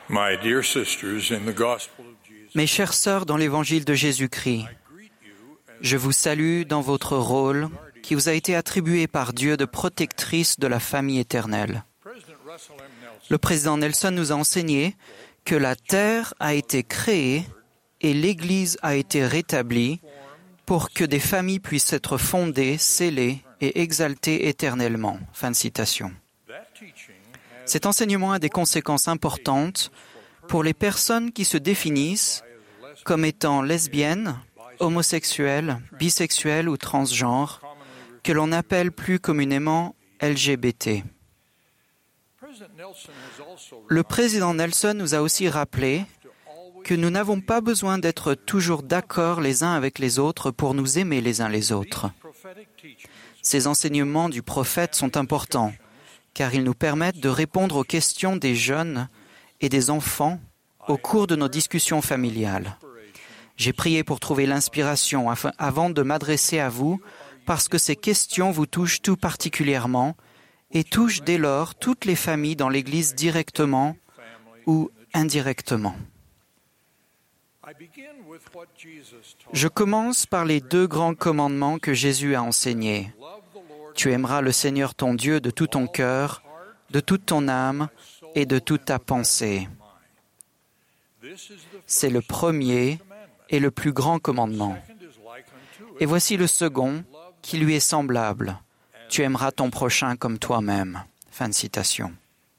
My dear sisters in the gospel of Jesus, Mes chères sœurs dans l'évangile de Jésus-Christ, je vous salue dans votre rôle qui vous a été attribué par Dieu de protectrice de la famille éternelle. Le président Nelson nous a enseigné que la terre a été créée et l'Église a été rétablie pour que des familles puissent être fondées, scellées et exaltées éternellement. Fin de citation. Cet enseignement a des conséquences importantes pour les personnes qui se définissent comme étant lesbiennes, homosexuelles, bisexuelles ou transgenres, que l'on appelle plus communément LGBT. Le président Nelson nous a aussi rappelé que nous n'avons pas besoin d'être toujours d'accord les uns avec les autres pour nous aimer les uns les autres. Ces enseignements du prophète sont importants, car ils nous permettent de répondre aux questions des jeunes et des enfants au cours de nos discussions familiales. J'ai prié pour trouver l'inspiration avant de m'adresser à vous, parce que ces questions vous touchent tout particulièrement et touchent dès lors toutes les familles dans l'Église directement ou indirectement. Je commence par les 2 grands commandements que Jésus a enseignés. Tu aimeras le Seigneur ton Dieu de tout ton cœur, de toute ton âme et de toute ta pensée. C'est le premier et le plus grand commandement. Et voici le second, qui lui est semblable. Tu aimeras ton prochain comme toi-même. Fin de citation.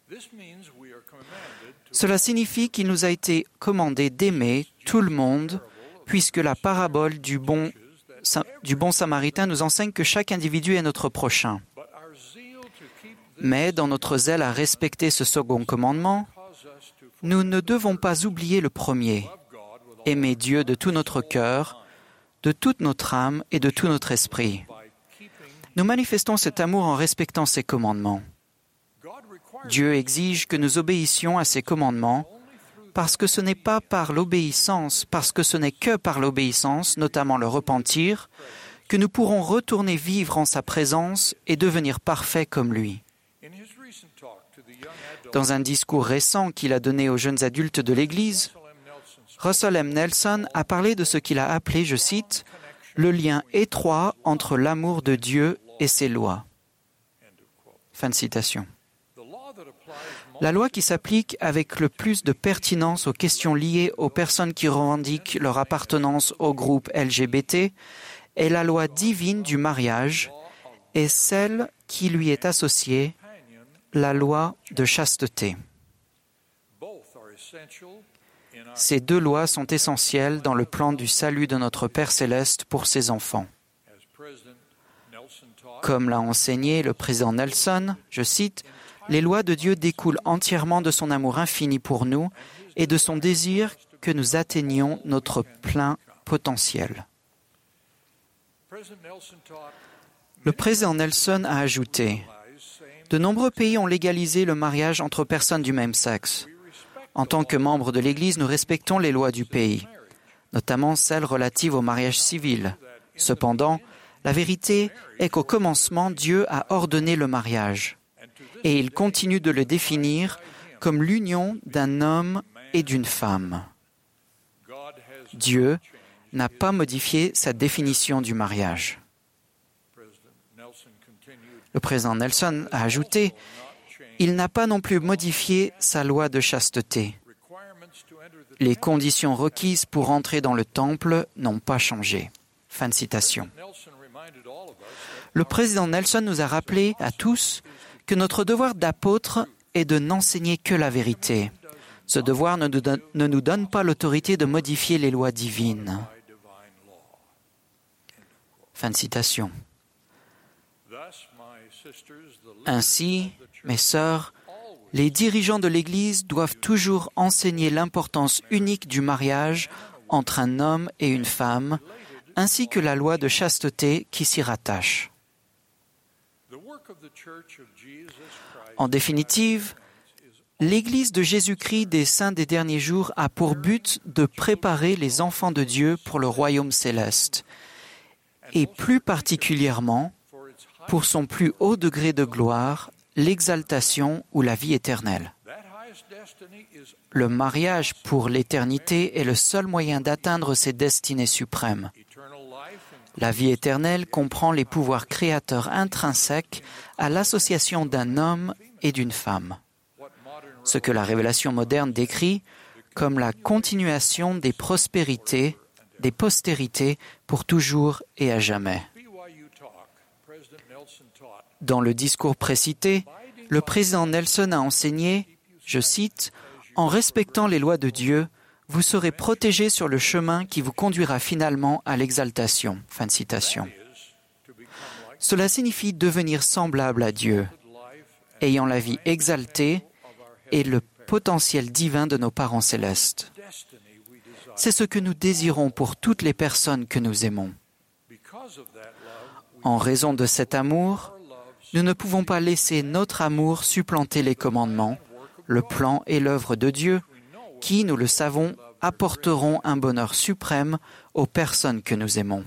Cela signifie qu'il nous a été commandé d'aimer tout le monde, puisque la parabole du bon samaritain nous enseigne que chaque individu est notre prochain. Mais dans notre zèle à respecter ce second commandement, nous ne devons pas oublier le premier, aimer Dieu de tout notre cœur, de toute notre âme et de tout notre esprit. Nous manifestons cet amour en respectant ses commandements. Dieu exige que nous obéissions à ses commandements parce que ce n'est que par l'obéissance, notamment le repentir, que nous pourrons retourner vivre en sa présence et devenir parfaits comme lui. Dans un discours récent qu'il a donné aux jeunes adultes de l'Église, Russell M. Nelson a parlé de ce qu'il a appelé, je cite, « le lien étroit entre l'amour de Dieu et ses lois ». Fin de citation. La loi qui s'applique avec le plus de pertinence aux questions liées aux personnes qui revendiquent leur appartenance au groupe LGBT est la loi divine du mariage et celle qui lui est associée, la loi de chasteté. Ces 2 lois sont essentielles dans le plan du salut de notre Père céleste pour ses enfants. Comme l'a enseigné le président Nelson, je cite, « Les lois de Dieu découlent entièrement de son amour infini pour nous et de son désir que nous atteignions notre plein potentiel. » Le président Nelson a ajouté, « De nombreux pays ont légalisé le mariage entre personnes du même sexe. En tant que membres de l'Église, nous respectons les lois du pays, notamment celles relatives au mariage civil. Cependant, la vérité est qu'au commencement, Dieu a ordonné le mariage, et il continue de le définir comme l'union d'un homme et d'une femme. Dieu n'a pas modifié sa définition du mariage. » Le président Nelson a ajouté, « Il n'a pas non plus modifié sa loi de chasteté. Les conditions requises pour entrer dans le temple n'ont pas changé. » Fin de citation. Le président Nelson nous a rappelé à tous que notre devoir d'apôtre est de n'enseigner que la vérité. Ce devoir ne nous donne pas l'autorité de modifier les lois divines. Fin de citation. Ainsi, mes sœurs, les dirigeants de l'Église doivent toujours enseigner l'importance unique du mariage entre un homme et une femme, ainsi que la loi de chasteté qui s'y rattache. En définitive, l'Église de Jésus-Christ des Saints des derniers jours a pour but de préparer les enfants de Dieu pour le royaume céleste, et plus particulièrement pour son plus haut degré de gloire, l'exaltation ou la vie éternelle. Le mariage pour l'éternité est le seul moyen d'atteindre ces destinées suprêmes. La vie éternelle comprend les pouvoirs créateurs intrinsèques à l'association d'un homme et d'une femme. Ce que la révélation moderne décrit comme la continuation des postérités pour toujours et à jamais. Dans le discours précité, le président Nelson a enseigné, je cite, « En respectant les lois de Dieu, vous serez protégés sur le chemin qui vous conduira finalement à l'exaltation. » Fin de citation. Cela signifie devenir semblable à Dieu, ayant la vie exaltée et le potentiel divin de nos parents célestes. C'est ce que nous désirons pour toutes les personnes que nous aimons. En raison de cet amour, nous ne pouvons pas laisser notre amour supplanter les commandements, le plan et l'œuvre de Dieu, qui, nous le savons, apporteront un bonheur suprême aux personnes que nous aimons.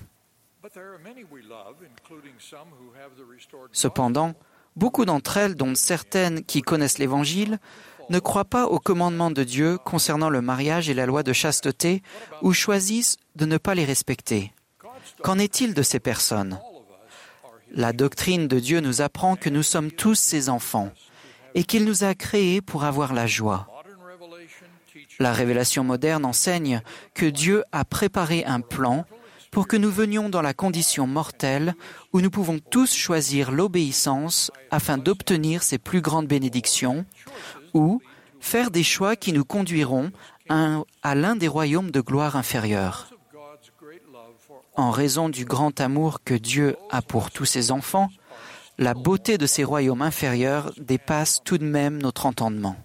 Cependant, beaucoup d'entre elles, dont certaines qui connaissent l'Évangile, ne croient pas aux commandements de Dieu concernant le mariage et la loi de chasteté ou choisissent de ne pas les respecter. Qu'en est-il de ces personnes ? La doctrine de Dieu nous apprend que nous sommes tous ses enfants et qu'il nous a créés pour avoir la joie. La révélation moderne enseigne que Dieu a préparé un plan pour que nous venions dans la condition mortelle où nous pouvons tous choisir l'obéissance afin d'obtenir ses plus grandes bénédictions ou faire des choix qui nous conduiront à l'un des royaumes de gloire inférieurs. En raison du grand amour que Dieu a pour tous ses enfants, la beauté de ces royaumes inférieurs dépasse tout de même notre entendement.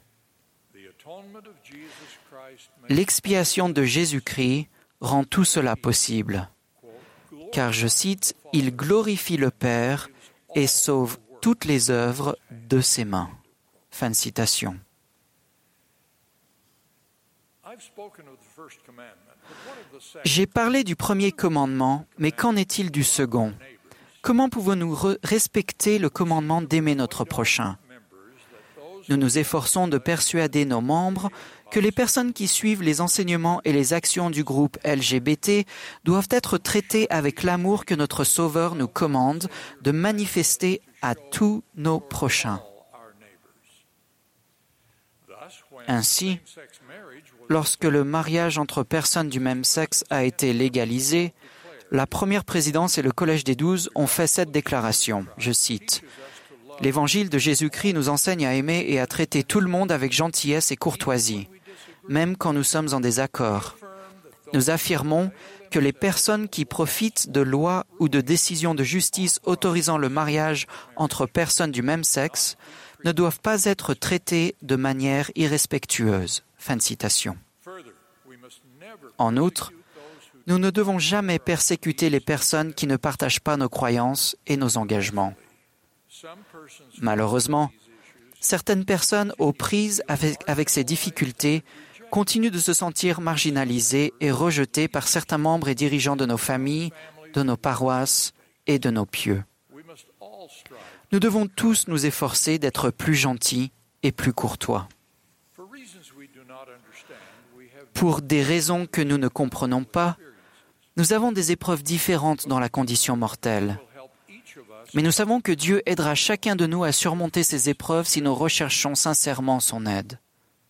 L'expiation de Jésus-Christ rend tout cela possible. Car, je cite, « Il glorifie le Père et sauve toutes les œuvres de ses mains. » Fin de citation. J'ai parlé du premier commandement, mais qu'en est-il du second ? Comment pouvons-nous respecter le commandement d'aimer notre prochain ? Nous nous efforçons de persuader nos membres que les personnes qui suivent les enseignements et les actions du groupe LGBT doivent être traitées avec l'amour que notre Sauveur nous commande de manifester à tous nos prochains. Ainsi, lorsque le mariage entre personnes du même sexe a été légalisé, la première présidence et le Collège des 12 ont fait cette déclaration, je cite, « L'Évangile de Jésus-Christ nous enseigne à aimer et à traiter tout le monde avec gentillesse et courtoisie, même quand nous sommes en désaccord. Nous affirmons que les personnes qui profitent de lois ou de décisions de justice autorisant le mariage entre personnes du même sexe ne doivent pas être traitées de manière irrespectueuse. » Fin de citation. En outre, nous ne devons jamais persécuter les personnes qui ne partagent pas nos croyances et nos engagements. Malheureusement, certaines personnes aux prises avec ces difficultés continuent de se sentir marginalisées et rejetées par certains membres et dirigeants de nos familles, de nos paroisses et de nos pieux. Nous devons tous nous efforcer d'être plus gentils et plus courtois. Pour des raisons que nous ne comprenons pas, nous avons des épreuves différentes dans la condition mortelle. Mais nous savons que Dieu aidera chacun de nous à surmonter ces épreuves si nous recherchons sincèrement son aide.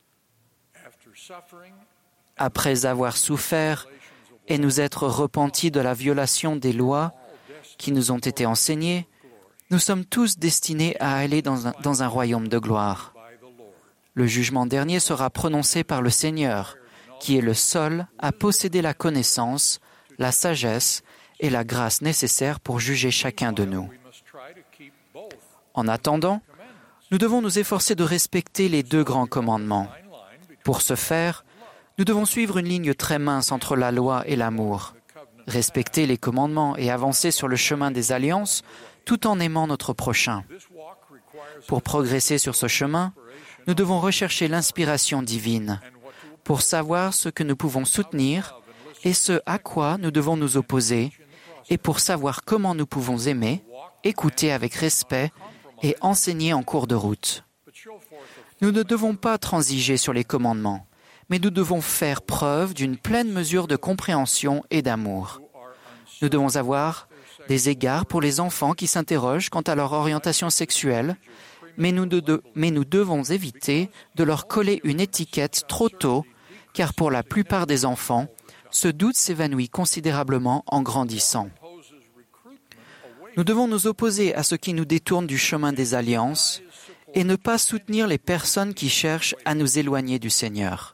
Après avoir souffert et nous être repentis de la violation des lois qui nous ont été enseignées, nous sommes tous destinés à aller dans un royaume de gloire. Le jugement dernier sera prononcé par le Seigneur, qui est le seul à posséder la connaissance, la sagesse et la grâce nécessaires pour juger chacun de nous. En attendant, nous devons nous efforcer de respecter les 2 grands commandements. Pour ce faire, nous devons suivre une ligne très mince entre la loi et l'amour, respecter les commandements et avancer sur le chemin des alliances tout en aimant notre prochain. Pour progresser sur ce chemin, nous devons rechercher l'inspiration divine pour savoir ce que nous pouvons soutenir et ce à quoi nous devons nous opposer, et pour savoir comment nous pouvons aimer, écouter avec respect et enseigner en cours de route. Nous ne devons pas transiger sur les commandements, mais nous devons faire preuve d'une pleine mesure de compréhension et d'amour. Nous devons avoir des égards pour les enfants qui s'interrogent quant à leur orientation sexuelle, mais nous devons éviter de leur coller une étiquette trop tôt, car pour la plupart des enfants, ce doute s'évanouit considérablement en grandissant. Nous devons nous opposer à ce qui nous détourne du chemin des alliances et ne pas soutenir les personnes qui cherchent à nous éloigner du Seigneur.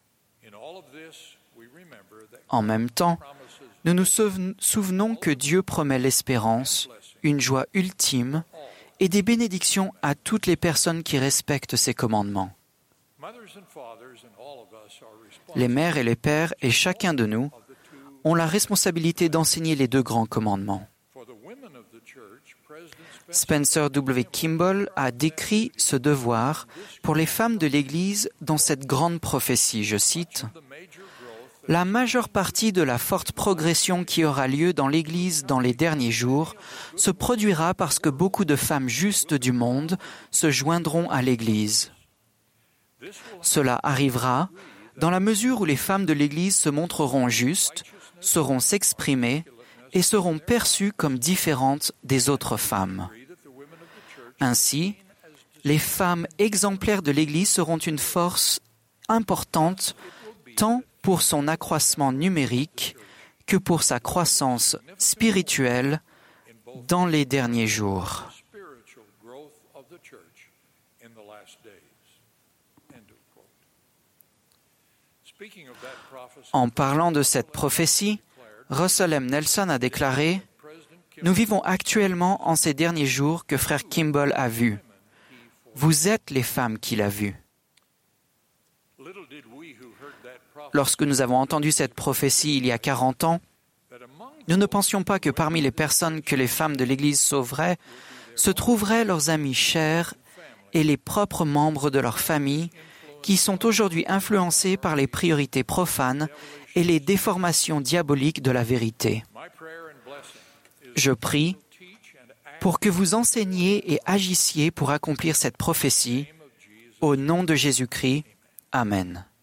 En même temps, nous nous souvenons que Dieu promet l'espérance, une joie ultime et des bénédictions à toutes les personnes qui respectent ses commandements. Les mères et les pères et chacun de nous ont la responsabilité d'enseigner les 2 grands commandements. Spencer W. Kimball a décrit ce devoir pour les femmes de l'Église dans cette grande prophétie, je cite, « La majeure partie de la forte progression qui aura lieu dans l'Église dans les derniers jours se produira parce que beaucoup de femmes justes du monde se joindront à l'Église. Cela arrivera dans la mesure où les femmes de l'Église se montreront justes, sauront s'exprimer et seront perçues comme différentes des autres femmes. Ainsi, les femmes exemplaires de l'Église seront une force importante tant pour son accroissement numérique que pour sa croissance spirituelle dans les derniers jours. » En parlant de cette prophétie, Russell M. Nelson a déclaré « Nous vivons actuellement en ces derniers jours que frère Kimball a vu. Vous êtes les femmes qu'il a vues. » Lorsque nous avons entendu cette prophétie il y a 40 ans, nous ne pensions pas que parmi les personnes que les femmes de l'Église sauveraient se trouveraient leurs amis chers et les propres membres de leur famille qui sont aujourd'hui influencés par les priorités profanes et les déformations diaboliques de la vérité. Je prie pour que vous enseigniez et agissiez pour accomplir cette prophétie. Au nom de Jésus-Christ, Amen.